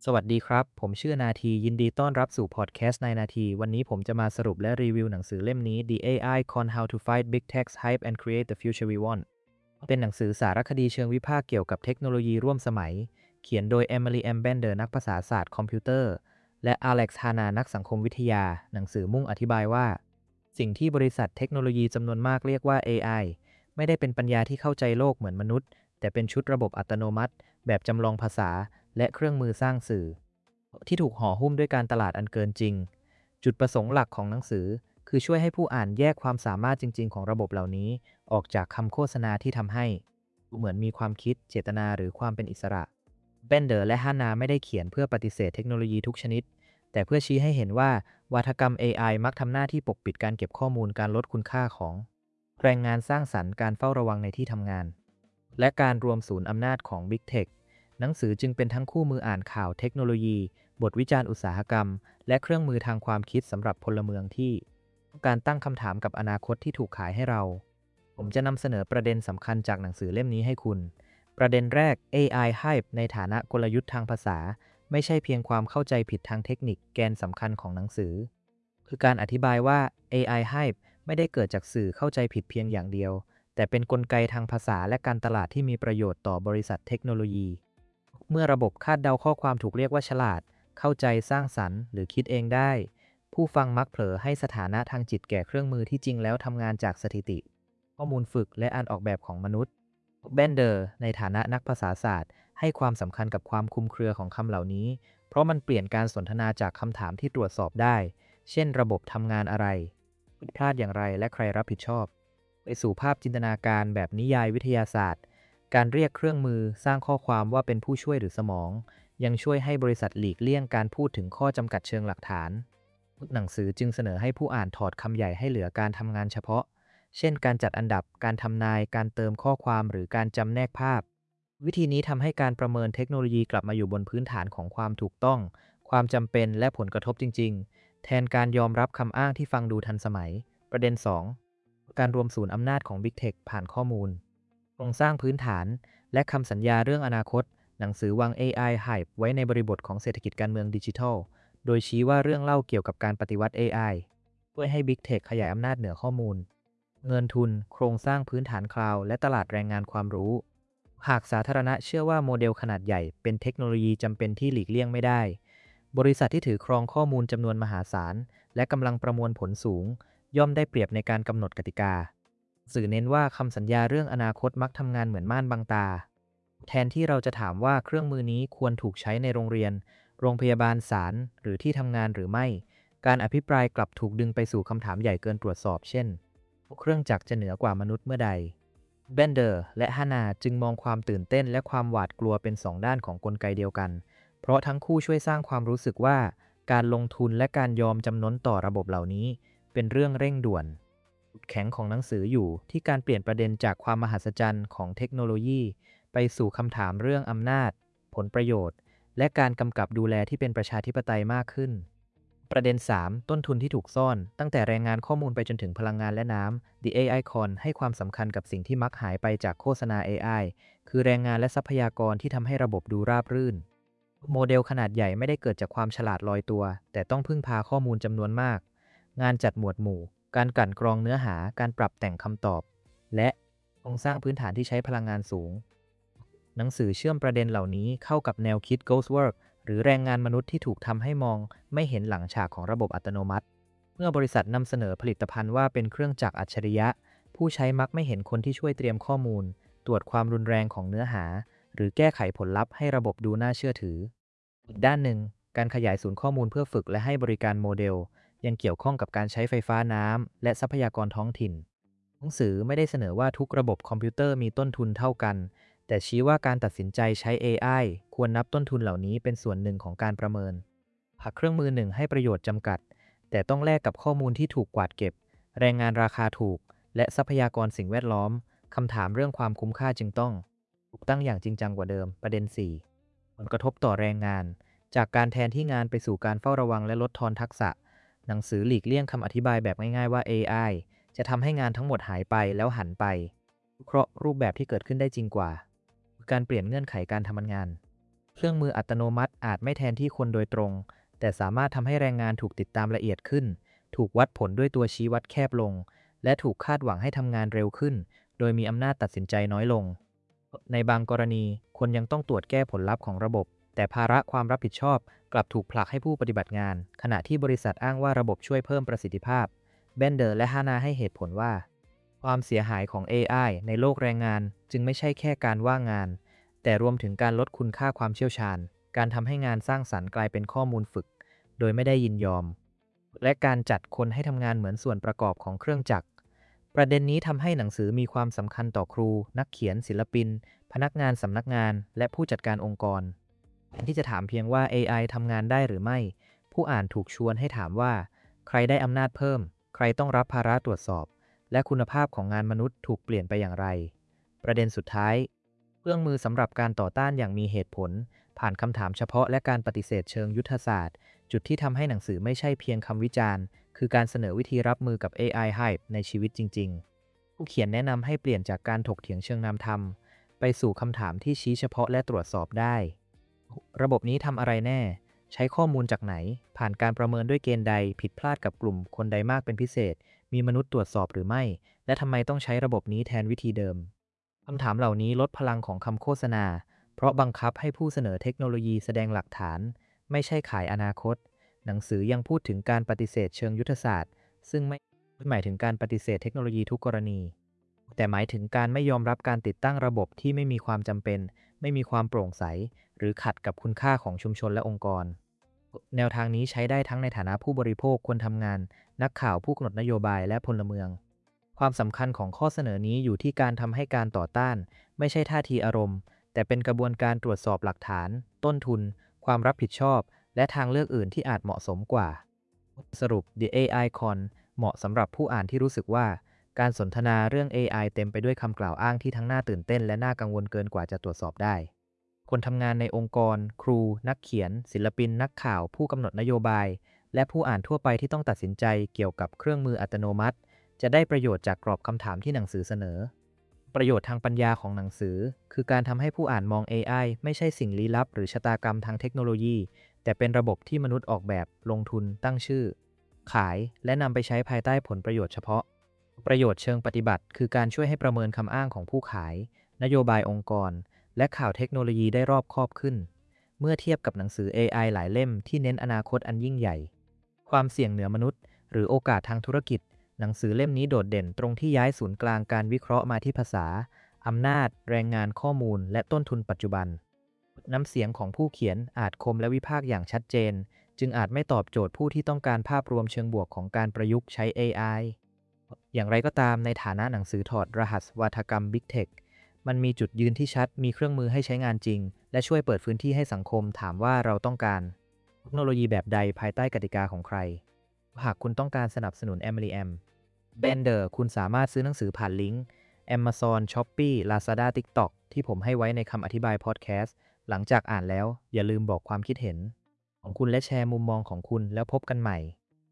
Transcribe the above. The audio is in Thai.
สวัสดีครับ ผมชื่อนาทียินดีต้อนรับสู่พอดแคสต์ในนาทีวันนี้ผมจะมาสรุปและรีวิวหนังสือเล่มนี้ The AI Con How to Fight Big Tech's Hype and Create the Future We Want เป็นหนังสือสารคดีเชิงวิพากษ์เกี่ยวกับเทคโนโลยีร่วมสมัย เขียนโดย Emily M. Bender นักภาษาศาสตร์คอมพิวเตอร์และ Alex Hanna นักสังคมวิทยาหนังสือมุ่งอธิบายว่าสิ่งที่บริษัทเทคโนโลยีจำนวนมากเรียกว่า AI ไม่ได้เป็นปัญญาที่เข้าใจโลกเหมือนมนุษย์แต่เป็นชุดระบบอัตโนมัติแบบจำลองภาษาและเครื่องมือสร้างสื่อ ที่ถูกห่อหุ้มด้วยการตลาดอันเกินจริง จุดประสงค์หลักของหนังสือคือช่วยให้ผู้อ่านแยกความสามารถจริงๆของระบบเหล่านี้ออกจากคำโฆษณาที่ทำให้เหมือนมีความคิดเจตนาหรือความเป็นอิสระเบนเดอร์และฮานาไม่ได้เขียนเพื่อปฏิเสธเทคโนโลยีทุกชนิดแต่เพื่อชี้ให้เห็นว่าวาทกรรม AI มักทำหน้าที่ปกปิดการเก็บข้อมูลการลดคุณค่าของแรงงานสร้างสรรค์การเฝ้าระวังในที่ทำงานและการรวมศูนย์อำนาจของ Big Tech หนังสือจึงเป็นทั้งคู่มืออ่านข่าวเทคโนโลยีบทวิจารณ์อุตสาหกรรมและเครื่องมือทางความคิดสำหรับพลเมืองที่ต้องการตั้งคำถามกับอนาคตที่ถูกขายให้เราผมจะนำเสนอประเด็นสำคัญจากหนังสือเล่มนี้ให้คุณประเด็นแรก AI Hype ในฐานะกลยุทธ์ทางภาษาไม่ใช่เพียงความเข้าใจผิดทางเทคนิคแกนสำคัญของหนังสือคือการอธิบายว่า AI Hype ไม่ได้เกิดจากสื่อเข้าใจผิดเพียงอย่างเดียวแต่เป็นกลไกทางภาษาและการตลาดที่มีประโยชน์ต่อบริษัทเทคโนโลยีเมื่อระบบคาดเดาข้อความถูกเรียกว่าฉลาดเข้าใจสร้างสรรค์หรือคิดเองได้ผู้ฟังมักเผลอให้สถานะทางจิตแก่เครื่องมือที่จริงแล้วทำงานจากสถิติข้อมูลฝึกและการออกแบบของมนุษย์เบนเดอร์ในฐานะนักภาษาศาสตร์ให้ความสำคัญกับความคลุมเครือของคำเหล่านี้เพราะมันเปลี่ยนการสนทนาจากคำถามที่ตรวจสอบได้เช่นระบบทำงานอะไรผิดพลาดอย่างไรและใครรับผิดชอบไปสู่ภาพจินตนาการแบบนิยายวิทยาศาสตร์การเรียกเครื่องมือสร้างข้อความว่าเป็นผู้ช่วยหรือสมองยังช่วยให้บริษัทหลีกเลี่ยงการพูดถึงข้อจำกัดเชิงหลักฐานหนังสือจึงเสนอให้ผู้อ่านถอดคำใหญ่ให้เหลือการทำงานเฉพาะเช่นการจัดอันดับการทำนายการเติมข้อความหรือการจำแนกภาพวิธีนี้ทำให้การประเมินเทคโนโลยีกลับมาอยู่บนพื้นฐานของความถูกต้องความจำเป็นและผลกระทบจริงๆแทนการยอมรับคำอ้างที่ฟังดูทันสมัยประเด็น2การรวมศูนย์อำนาจของ Big Tech ผ่านข้อมูลโครงสร้างพื้นฐานและคำสัญญาเรื่องอนาคตหนังสือวาง AI Hype ไว้ในบริบทของเศรษฐกิจการเมืองดิจิทัลโดยชี้ว่าเรื่องเล่าเกี่ยวกับการปฏิวัติ AI ช่วยให้ Big Tech ขยายอำนาจเหนือข้อมูลเงินทุนโครงสร้างพื้นฐานคลาวด์และตลาดแรงงานความรู้หากสาธารณะเชื่อว่าโมเดลขนาดใหญ่เป็นเทคโนโลยีจำเป็นที่หลีกเลี่ยงไม่ได้บริษัทที่ถือครองข้อมูลจำนวนมหาศาลและกำลังประมวลผลสูงย่อมได้เปรียบในการกำหนดกติกาสื่อเน้นว่าคำสัญญาเรื่องอนาคตมักทำงานเหมือนม่านบังตาแทนที่เราจะถามว่าเครื่องมือนี้ควรถูกใช้ในโรงเรียนโรงพยาบาลศาลหรือที่ทำงานหรือไม่การอภิปรายกลับถูกดึงไปสู่คำถามใหญ่เกินตรวจสอบเช่นเครื่องจักรจะเหนือกว่ามนุษย์เมื่อใดเบนเดอร์และฮานาจึงมองความตื่นเต้นและความหวาดกลัวเป็นสองด้านของกลไกเดียวกันเพราะทั้งคู่ช่วยสร้างความรู้สึกว่าการลงทุนและการยอมจำนนต่อระบบเหล่านี้เป็นเรื่องเร่งด่วนจุดแข็งของหนังสืออยู่ที่การเปลี่ยนประเด็นจากความมหัศจรรย์ของเทคโนโลยีไปสู่คำถามเรื่องอำนาจผลประโยชน์และการกำกับดูแลที่เป็นประชาธิปไตยมากขึ้นประเด็น3ต้นทุนที่ถูกซ่อนตั้งแต่แรงงานข้อมูลไปจนถึงพลังงานและน้ำ The AI Con ให้ความสำคัญกับสิ่งที่มักหายไปจากโฆษณา AI คือแรงงานและทรัพยากรที่ทำให้ระบบดูราบรื่นโมเดลขนาดใหญ่ไม่ได้เกิดจากความฉลาดลอยตัวแต่ต้องพึ่งพาข้อมูลจำนวนมากงานจัดหมวดหมู่การกลั่นกรองเนื้อหาการปรับแต่งคำตอบและโครงสร้างพื้นฐานที่ใช้พลังงานสูงหนังสือเชื่อมประเด็นเหล่านี้เข้ากับแนวคิด Ghost Work หรือแรงงานมนุษย์ที่ถูกทำให้มองไม่เห็นหลังฉากของระบบอัตโนมัติเมื่อบริษัทนำเสนอผลิตภัณฑ์ว่าเป็นเครื่องจักรอัจฉริยะผู้ใช้มักไม่เห็นคนที่ช่วยเตรียมข้อมูลตรวจความรุนแรงของเนื้อหาหรือแก้ไขผลลัพธ์ให้ระบบดูน่าเชื่อถืออีกด้านหนึ่งการขยายศูนย์ข้อมูลเพื่อฝึกและให้บริการโมเดลยังเกี่ยวข้องกับการใช้ไฟฟ้าน้ำและทรัพยากรท้องถิ่นหนังสือไม่ได้เสนอว่าทุกระบบคอมพิวเตอร์มีต้นทุนเท่ากันแต่ชี้ว่าการตัดสินใจใช้ AI ควรนับต้นทุนเหล่านี้เป็นส่วนหนึ่งของการประเมินหากเครื่องมือหนึ่งให้ประโยชน์จำกัดแต่ต้องแลกกับข้อมูลที่ถูกกวาดเก็บแรงงานราคาถูกและทรัพยากรสิ่งแวดล้อมคำถามเรื่องความคุ้มค่าจึงต้องถูกตั้งอย่างจริงจังกว่าเดิมประเด็น4ผลกระทบต่อแรงงานจากการแทนที่งานไปสู่การเฝ้าระวังและลดทอนทักษะหนังสือหลีกเลี่ยงคำอธิบายแบบง่ายๆว่า AI จะทำให้งานทั้งหมดหายไปแล้วหันไปวิเคราะห์รูปแบบที่เกิดขึ้นได้จริงกว่าการเปลี่ยนเงื่อนไขการทำงานเครื่องมืออัตโนมัติอาจไม่แทนที่คนโดยตรง แต่สามารถทำให้แรงงานถูกติดตามละเอียดขึ้น ถูกวัดผลด้วยตัวชี้วัดแคบลง และถูกคาดหวังให้ทำงานเร็วขึ้น โดยมีอำนาจตัดสินใจน้อยลง ในบางกรณีคนยังต้องตรวจแก้ผลลัพธ์ของระบบ แต่ภาระความรับผิดชอบกลับถูกผลักให้ผู้ปฏิบัติงาน ขณะที่บริษัทอ้างว่าระบบช่วยเพิ่มประสิทธิภาพเบนเดอร์และฮานาให้เหตุผลว่าความเสียหายของ AI ในโลกแรงงานจึงไม่ใช่แค่การว่างงาน แต่รวมถึงการลดคุณค่าความเชี่ยวชาญ การทำให้งานสร้างสรรค์กลายเป็นข้อมูลฝึก โดยไม่ได้ยินยอม และการจัดคนให้ทำงานเหมือนส่วนประกอบของเครื่องจักร ประเด็นนี้ทำให้หนังสือมีความสำคัญต่อครู นักเขียน ศิลปิน พนักงานสำนักงาน และผู้จัดการองค์กรแทนที่จะถามเพียงว่า AI ทำงานได้หรือไม่ ผู้อ่านถูกชวนให้ถามว่า ใครได้อำนาจเพิ่ม ใครต้องรับภาระตรวจสอบ และคุณภาพของงานมนุษย์ถูกเปลี่ยนไปอย่างไร ประเด็นสุดท้ายเครื่องมือสำหรับการต่อต้านอย่างมีเหตุผล ผ่านคำถามเฉพาะและการปฏิเสธเชิงยุทธศาสตร์ จุดที่ทำให้หนังสือไม่ใช่เพียงคำวิจารณ์ คือการเสนอวิธีรับมือกับ AI Hype ในชีวิตจริงๆ ผู้เขียนแนะนำให้เปลี่ยนจากการถกเถียงเชิงนำธรรมไปสู่คำถามที่ชี้เฉพาะและตรวจสอบได้ ระบบนี้ทำอะไรแน่ ใช้ข้อมูลจากไหน ผ่านการประเมินด้วยเกณฑ์ใด ผิดพลาดกับกลุ่มคนใดมากเป็นพิเศษ มีมนุษย์ตรวจสอบหรือไม่ และทำไมต้องใช้ระบบนี้แทนวิธีเดิม คำถามเหล่านี้ลดพลังของคำโฆษณา เพราะบังคับให้ผู้เสนอเทคโนโลยีแสดงหลักฐาน ไม่ใช่ขายอนาคต หนังสือยังพูดถึงการปฏิเสธเชิงยุทธศาสตร์ ซึ่งไม่หมายถึงการปฏิเสธเทคโนโลยีทุกกรณี แต่หมายถึงการไม่ยอมรับการติดตั้งระบบที่ไม่มีความจำเป็น ไม่มีความโปร่งใส หรือขัดกับคุณค่าของชุมชนและองค์กร แนวทางนี้ใช้ได้ทั้งในฐานะผู้บริโภคคนทำงาน นักข่าวผู้กำหนดนโยบายและพลเมือง ความสำคัญของข้อเสนอนี้อยู่ที่การทำให้การต่อต้านไม่ใช่ท่าทีอารมณ์แต่เป็นกระบวนการตรวจสอบหลักฐานต้นทุนความรับผิดชอบและทางเลือกอื่นที่อาจเหมาะสมกว่าสรุป The AI Con เหมาะสำหรับผู้อ่านที่รู้สึกว่าการสนทนาเรื่อง AI เต็มไปด้วยคำกล่าวอ้างที่ทั้งน่าตื่นเต้นและน่ากังวลเกินกว่าจะตรวจสอบได้คนทำงานในองค์กรครูนักเขียนศิลปินนักข่าวผู้กำหนดนโยบายและผู้อ่านทั่วไปที่ต้องตัดสินใจเกี่ยวกับเครื่องมืออัตโนมัติจะได้ประโยชน์จากกรอบคำถามที่หนังสือเสนอประโยชน์ทางปัญญาของหนังสือคือการทำให้ผู้อ่านมอง AI ไม่ใช่สิ่งลี้ลับหรือชะตากรรมทางเทคโนโลยีแต่เป็นระบบที่มนุษย์ออกแบบลงทุนตั้งชื่อขายและนำไปใช้ภายใต้ผลประโยชน์เฉพาะประโยชน์เชิงปฏิบัติคือการช่วยให้ประเมินคำอ้างของผู้ขายนโยบายองค์กรและข่าวเทคโนโลยีได้รอบคอบขึ้นเมื่อเทียบกับหนังสือ AI หลายเล่มที่เน้นอนาคตอันยิ่งใหญ่ความเสี่ยงเหนือมนุษย์หรือโอกาสทางธุรกิจหนังสือเล่มนี้โดดเด่นตรงที่ย้ายศูนย์กลางการวิเคราะห์มาที่ภาษาอำนาจแรงงานข้อมูลและต้นทุนปัจจุบันน้ำเสียงของผู้เขียนอาจคมและวิพากษ์อย่างชัดเจนจึงอาจไม่ตอบโจทย์ผู้ที่ต้องการภาพรวมเชิงบวกของการประยุกต์ใช้ AI อย่างไรก็ตามในฐานะหนังสือถอดรหัสวาทกรรม Big Tech มันมีจุดยืนที่ชัดมีเครื่องมือให้ใช้งานจริงและช่วยเปิดพื้นที่ให้สังคมถามว่าเราต้องการเทคโนโลยีแบบใดภายใต้กติกาของใครหากคุณต้องการสนับสนุน Emily M. Bender คุณสามารถซื้อหนังสือผ่านลิงก์ Amazon, Shopee, Lazada, TikTok ที่ผมให้ไว้ในคำอธิบายพอดแคสต์หลังจากอ่านแล้วอย่าลืมบอกความคิดเห็นของคุณและแชร์มุมมองของคุณแล้วพบกันใหม่